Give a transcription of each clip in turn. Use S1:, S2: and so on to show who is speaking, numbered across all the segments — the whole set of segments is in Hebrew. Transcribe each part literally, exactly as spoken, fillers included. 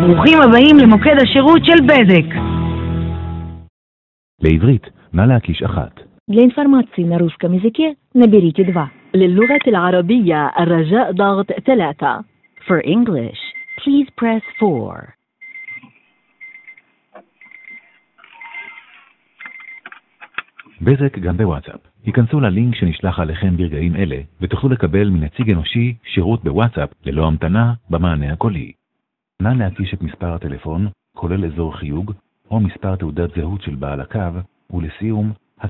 S1: ברוכים הבאים למוקד השירות של בזק.
S2: לעברית, נא להקיש אחת.
S3: Для информации на русском языке наберите два. للغة العربية الرجاء ضغط ثلاثة.
S1: For English, please press four.
S2: בזק גם בוואטסאפ. היכנסו ללינק שנשלח עליכם ברגעים אלה ותוכלו לקבל מנציג אנושי שירות בוואטסאפ ללא המתנה במענה הקולי. נא להקיש את מספר הטלפון, כולל אזור חיוג, או מספר תעודת זהות של בעל הקו, ולסיום,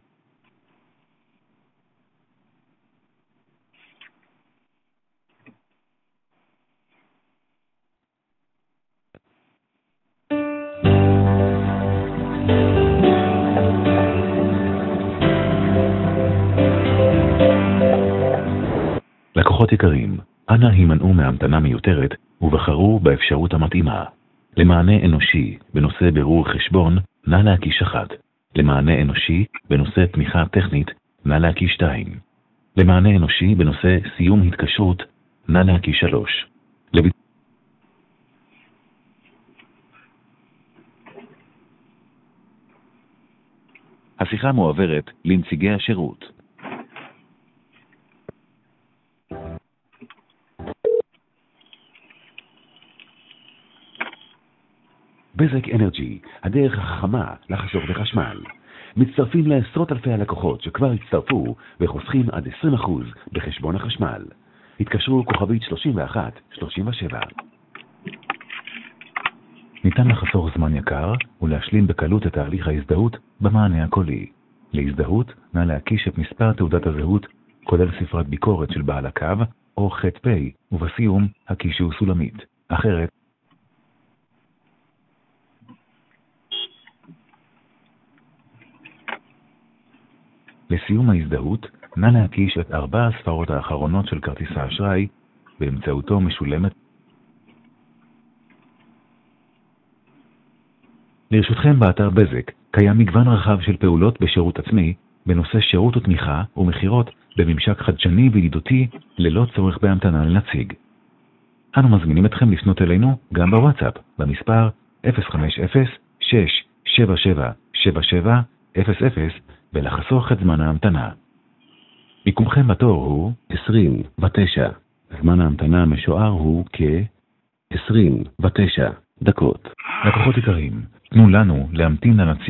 S2: לקוחות יקרים, אנא הימנעו מהמתנה מיותרת ובחרו באפשרות המתאימה. למענה אנושי בנושא בירור חשבון, נא להקיש אחת. למענה אנושי בנושא תמיכה טכנית, נא להקיש שתיים. למענה אנושי בנושא סיום התקשרות, נא להקיש שלוש. לב... השיחה מועברת לנציגי השירות. בזק אנרג'י, הדרך החכמה לחסוך בחשמל. מצטרפים לעשרות אלפי הלקוחות שכבר הצטרפו וחוסכים עד עשרים אחוז בחשבון החשמל. התקשרו כוכבית שלושים ואחת שלושים ושבע. ניתן לחסוך זמן יקר ולהשלים בקלות את תהליך ההזדהות במענה הקולי. להזדהות נא להקיש את מספר תעודת הזהות, כולל ספרת ביקורת של בעל הקו או חט פי, ובסיום הקישו סולמית. אחרת לסיום ההזדהות, נא להקיש את ארבע הספרות האחרונות של כרטיס האשראי, באמצעותו משולמת. לרשותכם באתר בזק קיים מגוון רחב של פעולות בשירות עצמי, בנושא שירות ותמיכה ומחירות בממשק חדשני וידידותי, ללא צורך בהמתנה לנציג. אנו מזמינים אתכם לפנות אלינו גם בוואטסאפ, במספר אפס חמש אפס שש שבע שבע שבע שבע אפס אפס, ולחסוך את זמן ההמתנה. מיקומכם בתור הוא עשרים ותשע. זמן ההמתנה המשוער הוא כ-עשרים ותשע דקות. לקוחות יקרים, תנו לנו להמתין לנציג.